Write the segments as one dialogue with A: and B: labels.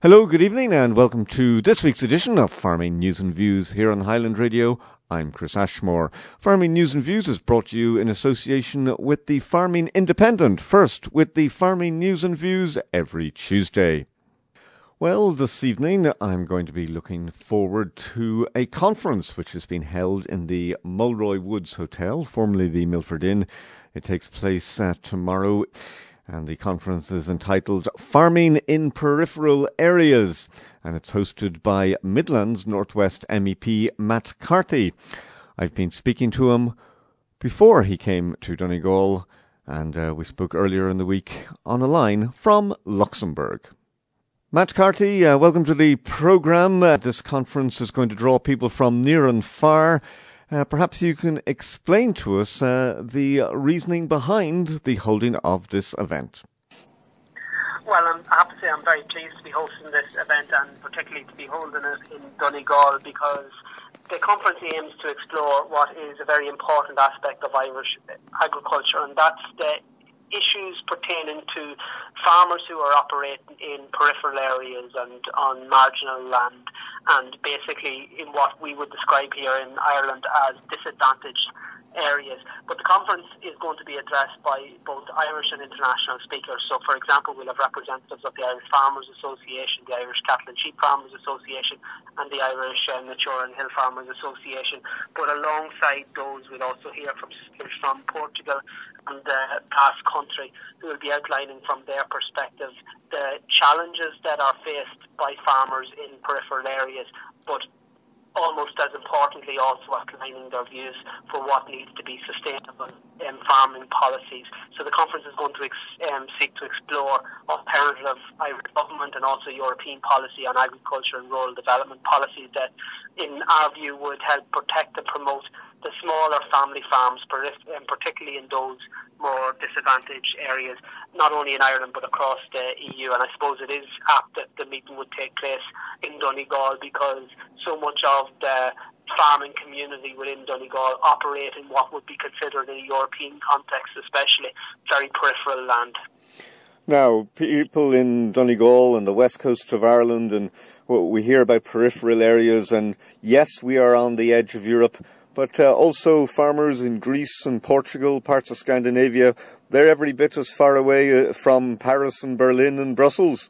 A: Hello, good evening, and welcome to this week's edition of Farming News and Views here on Highland Radio. I'm Chris Ashmore. Farming News and Views is brought to you in association with the Farming Independent, first with the Farming News and Views every Tuesday. Well, this evening I'm going to be looking forward to a conference which has been held in the Mulroy Woods Hotel, formerly the Milford Inn. It takes place tomorrow. And the conference is entitled Farming in Peripheral Areas, and it's hosted by Midlands Northwest MEP Matt Carthy. I've been speaking to him before he came to Donegal, and we spoke earlier in the week on a line from Luxembourg. Matt Carthy, welcome to the programme. This conference is going to draw people from near and far. Perhaps you can explain to us the reasoning behind the holding of this event.
B: Well, I have to say I'm very pleased to be hosting this event, and particularly to be holding it in Donegal, because the conference aims to explore what is a very important aspect of Irish agriculture, and that's the issues pertaining to farmers who are operating in peripheral areas and on marginal land, and basically in what we would describe here in Ireland as disadvantaged areas. But the conference is going to be addressed by both Irish and international speakers. So, for example, we'll have representatives of the Irish Farmers Association, the Irish Cattle and Sheep Farmers Association, and the Irish Mature and Hill Farmers Association. But alongside those, we'll also hear from speakers from Portugal and the Basque Country, who will be outlining from their perspective the challenges that are faced by farmers in peripheral areas, but almost as importantly also outlining their views for what needs to be sustainable farming policies. So the conference is going to seek to explore alternative Irish government and also European policy on agriculture and rural development policies that, in our view, would help protect and promote the smaller family farms, particularly in those more disadvantaged areas, not only in Ireland but across the EU. And I suppose it is apt that the meeting would take place in Donegal, because so much of the farming community within Donegal operate in what would be considered in a European context, especially very peripheral land.
A: Now, people in Donegal and the west coast of Ireland, and we hear about peripheral areas, and yes, we are on the edge of Europe, but also farmers in Greece and Portugal, parts of Scandinavia, they're every bit as far away from Paris and Berlin and Brussels.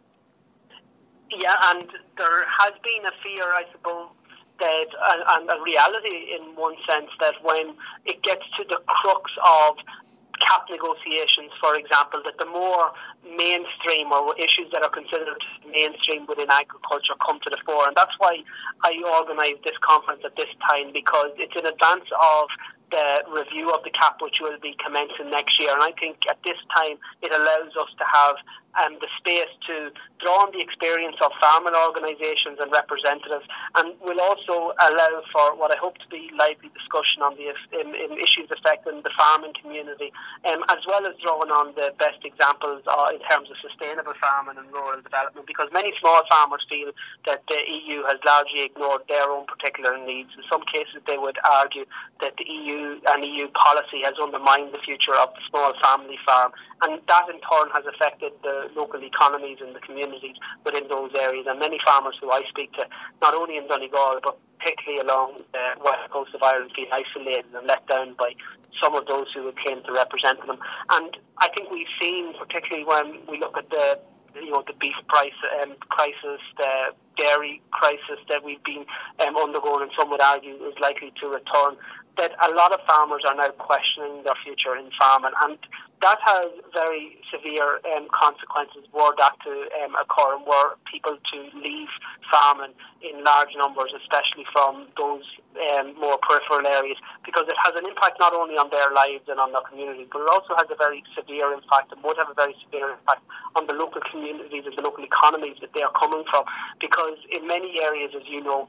B: Yeah, and there has been a fear, I suppose, that, and a reality in one sense, that when it gets to the crux of CAP negotiations, for example, that the more mainstream or issues that are considered mainstream within agriculture come to the fore. And that's why I organised this conference at this time, because it's in advance of the review of the CAP, which will be commencing next year. And I think at this time it allows us to have the space to draw on the experience of farming organisations and representatives, and will also allow for what I hope to be lively discussion on the in issues affecting the farming community, as well as drawing on the best examples in terms of sustainable farming and rural development, because many small farmers feel that the EU has largely ignored their own particular needs. In some cases they would argue that the EU and EU policy has undermined the future of the small family farm, and that in turn has affected the local economies and the communities within those areas. And many farmers who I speak to, not only in Donegal but particularly along the west coast of Ireland, feel isolated and let down by some of those who came to represent them. And I think we've seen, particularly when we look at the beef price crisis, the dairy crisis that we've been undergoing, and some would argue is likely to return, that a lot of farmers are now questioning their future in farming, and that has very severe consequences were that to occur, and were people to leave farming in large numbers, especially from those more peripheral areas, because it has an impact not only on their lives and on their community, but it also has a very severe impact, and would have a very severe impact on the local communities and the local economies that they are coming from, because in many areas, as you know,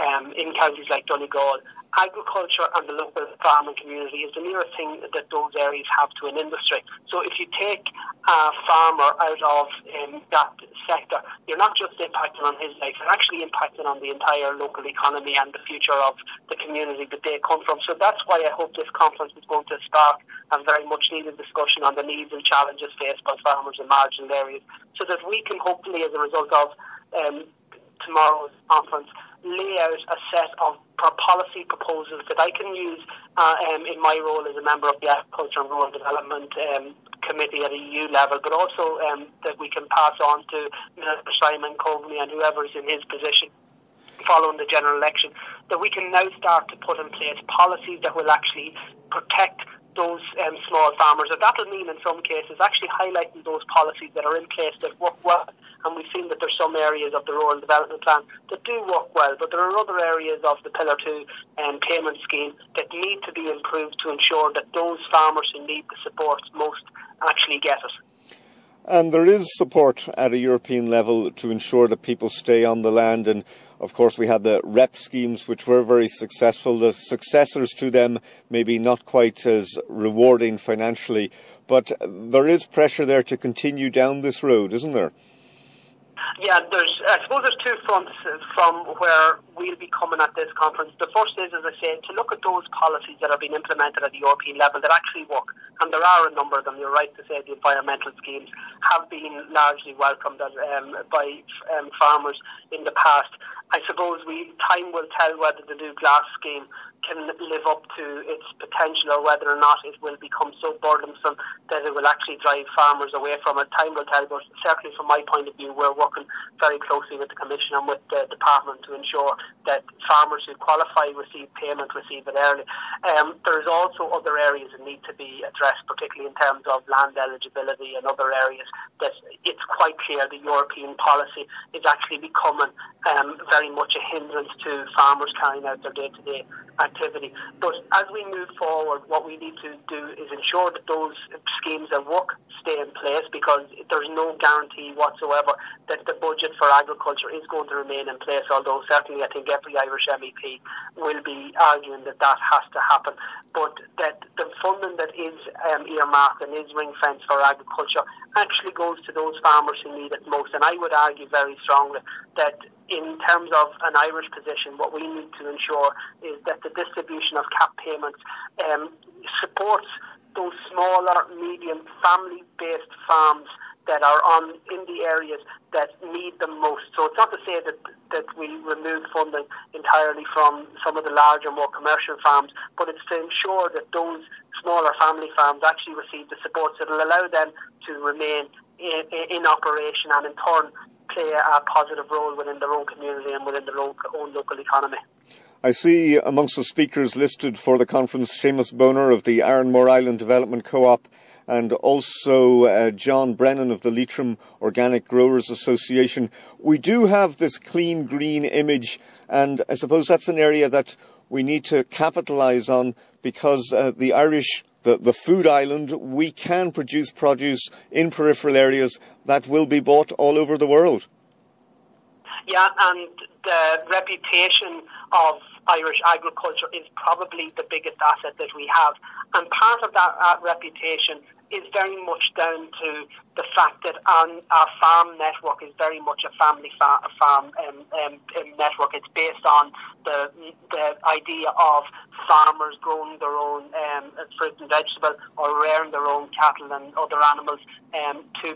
B: in counties like Donegal, agriculture and the local farming community is the nearest thing that those areas have to an industry. So if you take a farmer out of that sector, you're not just impacting on his life, you're actually impacting on the entire local economy and the future of the community that they come from. So that's why I hope this conference is going to spark a very much needed discussion on the needs and challenges faced by farmers in marginal areas, so that we can hopefully, as a result of tomorrow's conference, lay out a set of policy proposals that I can use in my role as a member of the Agriculture and Rural Development Committee at a EU level, but also that we can pass on to Minister Simon Coveney and whoever is in his position following the general election, that we can now start to put in place policies that will actually protect those small farmers. And that will mean, in some cases, actually highlighting those policies that are in place that work well. And we've seen that there's some areas of the Rural Development Plan that do work well, but there are other areas of the Pillar 2 payment scheme that need to be improved to ensure that those farmers who need the support most actually get it.
A: And there is support at a European level to ensure that people stay on the land. And of course, we had the REP schemes, which were very successful. The successors to them maybe not quite as rewarding financially, but there is pressure there to continue down this road, isn't there?
B: Yeah, I suppose there's two fronts from where we'll be coming at this conference. The first is, as I said, to look at those policies that are being implemented at the European level that actually work. And there are a number of them. You're right to say the environmental schemes have been largely welcomed by farmers in the past. I suppose time will tell whether the new GLAS scheme can live up to its potential or whether or not it will become so burdensome that it will actually drive farmers away from it. Time will tell, but certainly from my point of view, we're working very closely with the Commission and with the Department to ensure that farmers who qualify receive payment, receive it early. There's also other areas that need to be addressed, particularly in terms of land eligibility and other areas that it's quite clear the European policy is actually becoming very much a hindrance to farmers carrying out their day-to-day activity. But as we move forward, what we need to do is ensure that those schemes that work stay in place, because there's no guarantee whatsoever that the budget for agriculture is going to remain in place, although certainly I think every Irish MEP will be arguing that that has to happen. But that the funding that is earmarked and is ring-fenced for agriculture actually goes to those farmers who need it most. And I would argue very strongly that in terms of an Irish position, what we need to ensure is that the distribution of CAP payments supports those smaller, medium, family-based farms that are in the areas that need them most. So it's not to say that we remove funding entirely from some of the larger, more commercial farms, but it's to ensure that those smaller family farms actually receive the support that will allow them to remain in operation and in turn play a positive role within their own community and within their own local economy.
A: I see amongst the speakers listed for the conference Seamus Boner of the Ironmore Island Development Co-op and also John Brennan of the Leitrim Organic Growers Association. We do have this clean green image, and I suppose that's an area that we need to capitalise on, because the Irish, the food island, we can produce produce in peripheral areas that will be bought all over the world.
B: Yeah, and the reputation of Irish agriculture is probably the biggest asset that we have. And part of that reputation is very much down to the fact that our farm network is very much a family farm network. It's based on the idea of farmers growing their own fruit and vegetable or rearing their own cattle and other animals to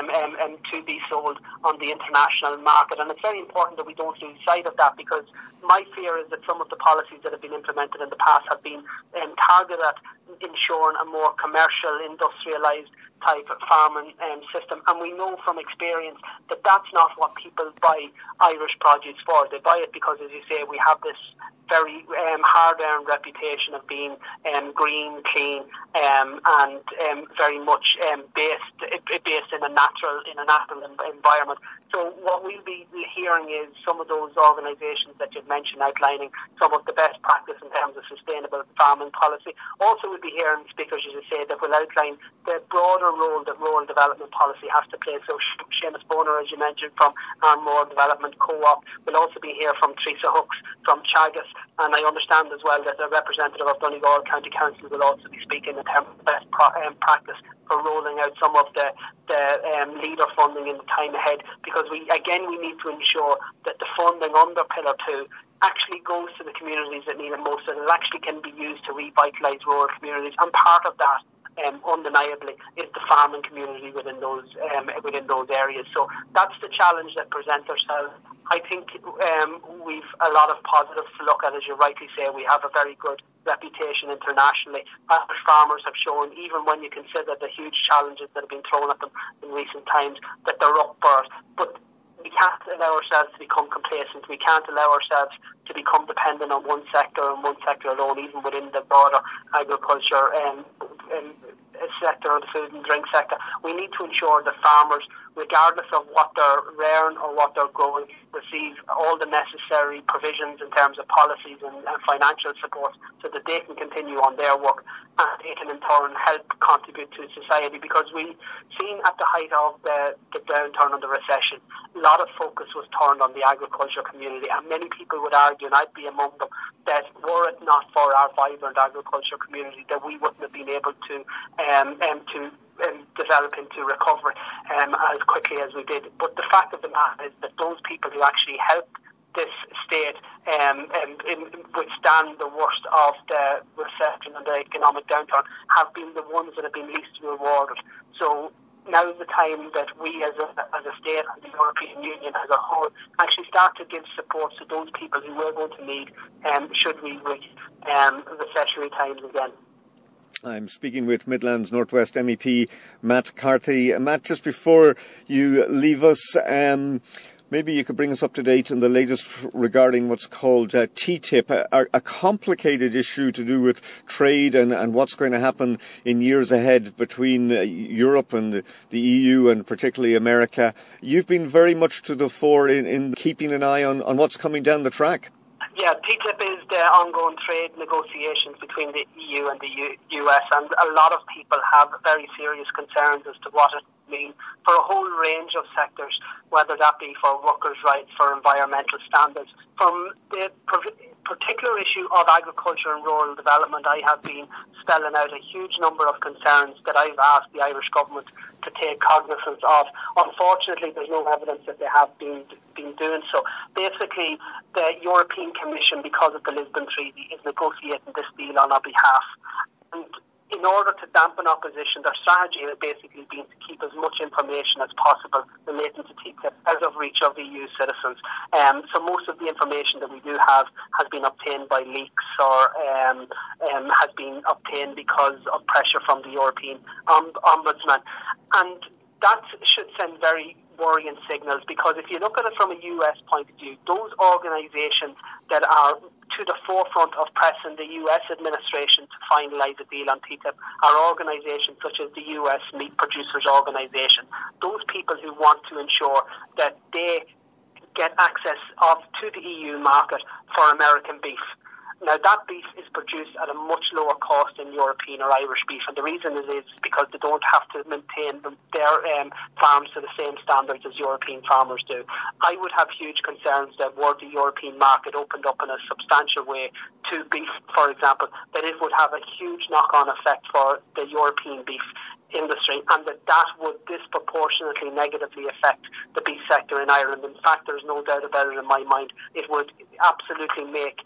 B: be sold on the international market. And it's very important that we don't lose sight of that, because my fear is that some of the policies that have been implemented in the past have been targeted at ensuring a more commercial, industrialised type of farming system. And we know from experience that that's not what people buy Irish produce for. They buy it because, as you say, we have this very hard-earned reputation of being green, clean, and very much based in a natural environment. So what we'll be hearing is some of those organisations that you've mentioned outlining some of the best practice in terms of sustainable farming policy. Also we'll be hearing speakers, as you say, that will outline the broader role that rural development policy has to play. So Seamus Boner, as you mentioned, from Ironmore Development Co-op. We'll also be here from Teresa Hooks from Teagasc, and I understand as well that a representative of Donegal County Council will also be speaking in terms of best practice for rolling out some of the leader funding in the time ahead, because we need to ensure that the funding under Pillar 2 actually goes to the communities that need it most, and it actually can be used to revitalise rural communities. And part of that undeniably is the farming community within those areas. So that's the challenge that presents ourselves. I think we've a lot of positives to look at, as you rightly say. We have a very good reputation internationally. Irish farmers have shown, even when you consider the huge challenges that have been thrown at them in recent times, that they're up for it. But we can't allow ourselves to become complacent. We can't allow ourselves to become dependent on one sector and one sector alone, even within the broader agriculture sector or the food and drink sector. We need to ensure that farmers, regardless of what they're rearing or what they're growing, receive all the necessary provisions in terms of policies and financial support so that they can continue on their work and they can in turn help contribute to society. Because we seen at the height of the downturn and the recession, a lot of focus was turned on the agriculture community, and many people would argue, and I'd be among them, that were it not for our vibrant agriculture community, that we wouldn't have been able to develop into recovery as quickly as we did. But the fact of the matter is that those people who actually helped this state withstand the worst of the recession and the economic downturn have been the ones that have been least rewarded. So now is the time that we as a state and the European Union as a whole actually start to give support to those people who we're going to need should we reach recessionary times again.
A: I'm speaking with Midlands Northwest MEP Matt Carthy. Matt, just before you leave us, maybe you could bring us up to date on the latest regarding what's called TTIP, a complicated issue to do with trade and what's going to happen in years ahead between Europe and the EU and particularly America. You've been very much to the fore in keeping an eye on what's coming down the track.
B: Yeah, TTIP is the ongoing trade negotiations between the EU and the US, and a lot of people have very serious concerns as to what it means for a whole range of sectors, whether that be for workers' rights, for environmental standards. From the particular issue of agriculture and rural development, I have been spelling out a huge number of concerns that I've asked the Irish government to take cognizance of. Unfortunately, there's no evidence that they have been doing so. Basically, the European Commission, because of the Lisbon Treaty, is negotiating this deal on our behalf. And in order to dampen opposition, their strategy has basically been to keep as much information as possible relating to TTIP out of reach of EU citizens. So most of the information that we do have has been obtained by leaks or has been obtained because of pressure from the European Ombudsman. And that should send very worrying signals, because if you look at it from a US point of view, those organisations that are to the forefront of pressing the US administration to finalise a deal on TTIP are organisations such as the US Meat Producers Organisation. Those people who want to ensure that they get access to the EU market for American beef. Now, that beef is produced at a much lower cost than European or Irish beef, and the reason is because they don't have to maintain their farms to the same standards as European farmers do. I would have huge concerns that were the European market opened up in a substantial way to beef, for example, that it would have a huge knock-on effect for the European beef industry, and that would disproportionately negatively affect the beef sector in Ireland. In fact, there's no doubt about it in my mind. It would absolutely make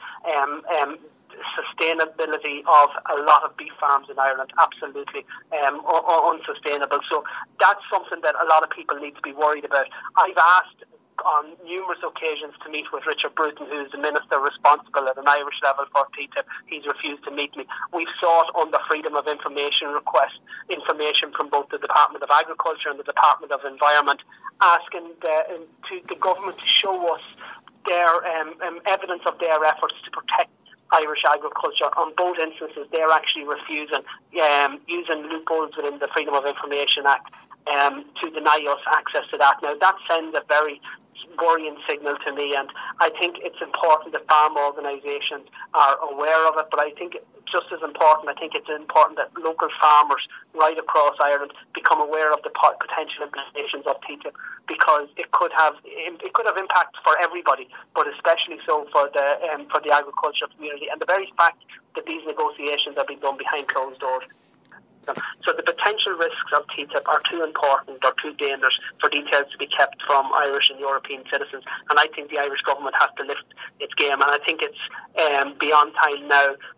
B: sustainability of a lot of beef farms in Ireland absolutely unsustainable. So that's something that a lot of people need to be worried about. I've asked on numerous occasions to meet with Richard Bruton, who's the minister responsible at an Irish level for TTIP. He's refused to meet me. We've sought on the Freedom of Information request information from both the Department of Agriculture and the Department of Environment, asking the government to show us their evidence of their efforts to protect Irish agriculture. On both instances, they're actually refusing, using loopholes within the Freedom of Information Act to deny us access to that. Now, that sends a very worrying signal to me, and I think it's important that farm organisations are aware of it, but I think just as important, I think it's important that local farmers right across Ireland become aware of the potential implications of TTIP, because it could have impact for everybody, but especially so for the agricultural community, and the very fact that these negotiations are being done behind closed doors. So the potential risks of TTIP are too important or too dangerous for details to be kept from Irish and European citizens, and I think the Irish government has to lift its game, and I think it's beyond time now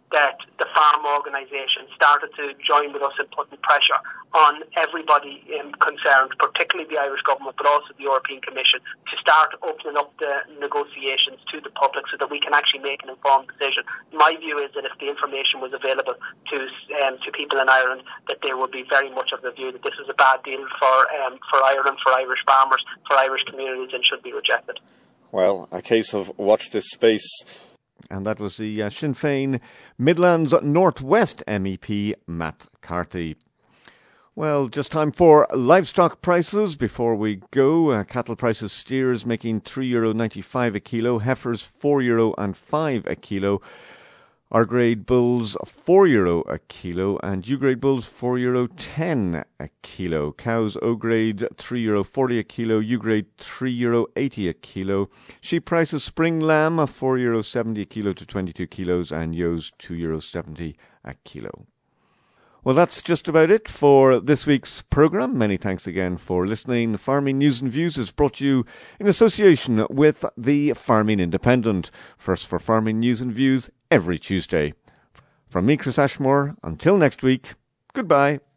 B: that the farm organisation started to join with us in putting pressure on everybody concerned, particularly the Irish government, but also the European Commission, to start opening up the negotiations to the public so that we can actually make an informed decision. My view is that if the information was available to people in Ireland, that they would be very much of the view that this is a bad deal for Ireland, for Irish farmers, for Irish communities, and should be rejected.
A: Well, a case of watch this space. And that was the Sinn Féin Midlands North West MEP, Matt Carthy. Well, just time for livestock prices before we go. Cattle prices, steers making €3.95 a kilo, heifers €4.05 a kilo, R-grade bulls €4 a kilo, and U-grade bulls €4.10 a kilo. Cows O-grade €3.40 a kilo, U-grade €3.80 a kilo. Sheep prices, spring lamb €4.70 a kilo to 22 kilos, and ewes €2.70 a kilo. Well, that's just about it for this week's programme. Many thanks again for listening. Farming News and Views is brought to you in association with the Farming Independent. First for Farming News and Views every Tuesday. From me, Chris Ashmore, until next week, goodbye.